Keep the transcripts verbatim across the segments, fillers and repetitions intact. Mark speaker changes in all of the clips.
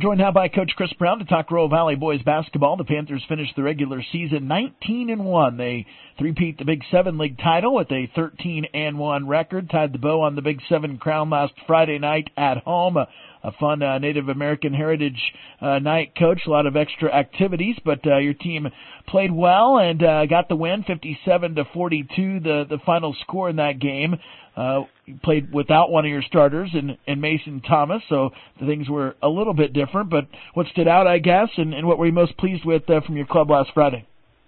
Speaker 1: We're joined now by Coach Chris Brown to talk Royal Valley boys basketball. The Panthers finished the regular season nineteen and one. They three-peat the Big Seven League title with a thirteen and one record, tied the bow on the Big Seven crown last Friday night at home. A, a fun uh, Native American Heritage uh, night, Coach. A lot of extra activities, but uh, your team played well and uh, got the win, fifty-seven to forty-two, the, the final score in that game. Uh, you played without one of your starters in, in Mason Thomas, so the things were a little bit different. But what stood out, I guess, and, and what were you most pleased with uh, from your club last Friday?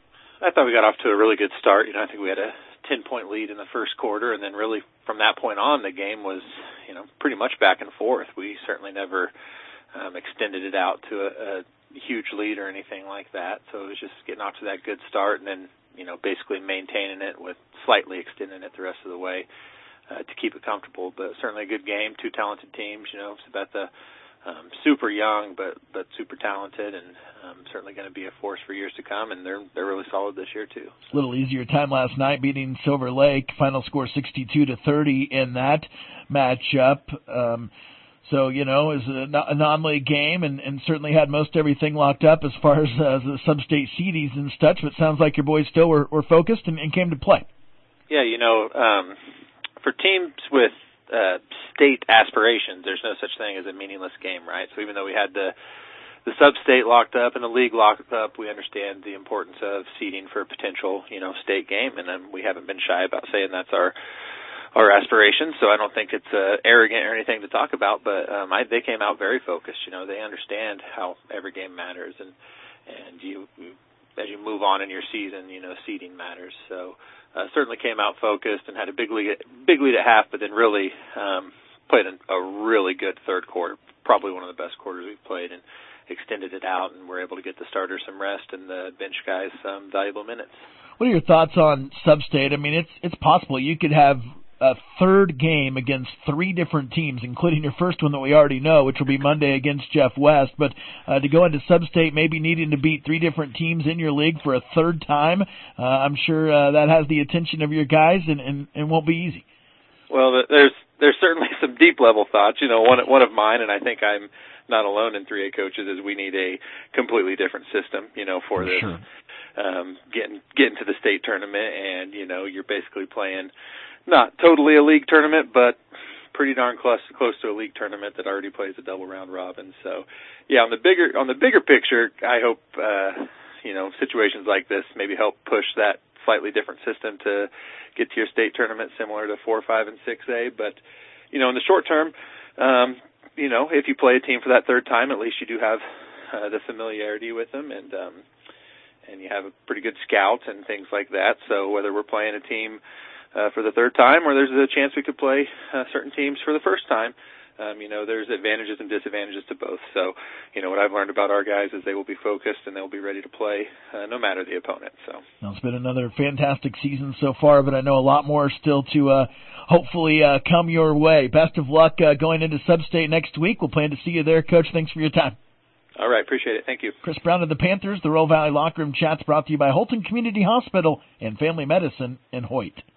Speaker 2: I thought we got off to a really good start. You know, I think we had a ten-point lead in the first quarter, and then really from that point on, the game was, you know, pretty much back and forth. We certainly never um, extended it out to a, a huge lead or anything like that. So it was just getting off to that good start, and then, you know, basically maintaining it with slightly extending it the rest of the way. Uh, to keep it comfortable, but certainly a good game. Two talented teams, you know. Sabetha, um, super young, but but super talented, and um, certainly going to be a force for years to come. And they're they're really solid this year too.
Speaker 1: A little easier time last night, beating Silver Lake. Final score sixty-two to thirty in that matchup. Um, so you know, it was a non-league game, and, and certainly had most everything locked up as far as uh, the sub-state seedings and such. But it sounds like your boys still were, were focused and, and came to play.
Speaker 2: Yeah, you know. Um, For teams with uh, state aspirations, there's no such thing as a meaningless game, right? So even though we had the the sub-state locked up and the league locked up, we understand the importance of seeding for a potential, you know, state game, and then we haven't been shy about saying that's our our aspiration. So I don't think it's uh, arrogant or anything to talk about, but um, I, they came out very focused. You know, they understand how every game matters, and and you, you as you move on in your season, you know, seeding matters. So. Uh, certainly came out focused and had a big lead, big lead at half, but then really um, played a, a really good third quarter, probably one of the best quarters we've played, and extended it out, and were able to get the starters some rest and the bench guys some valuable minutes.
Speaker 1: What are your thoughts on sub-state? I mean, it's it's possible you could have a third game against three different teams, including your first one that we already know, which will be Monday against Jeff West. But uh, to go into sub-state, maybe needing to beat three different teams in your league for a third time, uh, I'm sure uh, that has the attention of your guys and, and, and won't be easy.
Speaker 2: Well, there's there's certainly some deep-level thoughts. You know, one one of mine, and I think I'm not alone in three A coaches, is we need a completely different system, you know, for, for this.
Speaker 1: Sure.
Speaker 2: Um, getting getting to the state tournament, and, you know, you're basically playing not totally a league tournament, but pretty darn close close to a league tournament that already plays a double round robin. So, yeah, on the bigger on the bigger picture, I hope uh, you know, situations like this maybe help push that slightly different system to get to your state tournament similar to four, five, and six A. But, you know, in the short term, um, you know, if you play a team for that third time, at least you do have uh, the familiarity with them, and um, and you have a pretty good scout and things like that. So whether we're playing a team Uh, for the third time, or there's a chance we could play uh, certain teams for the first time. Um, you know, there's advantages and disadvantages to both. So, you know, what I've learned about our guys is they will be focused and they'll be ready to play uh, no matter the opponent. So,
Speaker 1: well, it's been another fantastic season so far, but I know a lot more still to uh, hopefully uh, come your way. Best of luck uh, going into Sub-State next week. We'll plan to see you there, Coach. Thanks for your time.
Speaker 2: All right, appreciate it. Thank you.
Speaker 1: Chris Brown of the Panthers, the Royal Valley Locker Room Chats brought to you by Holton Community Hospital and Family Medicine in Hoyt.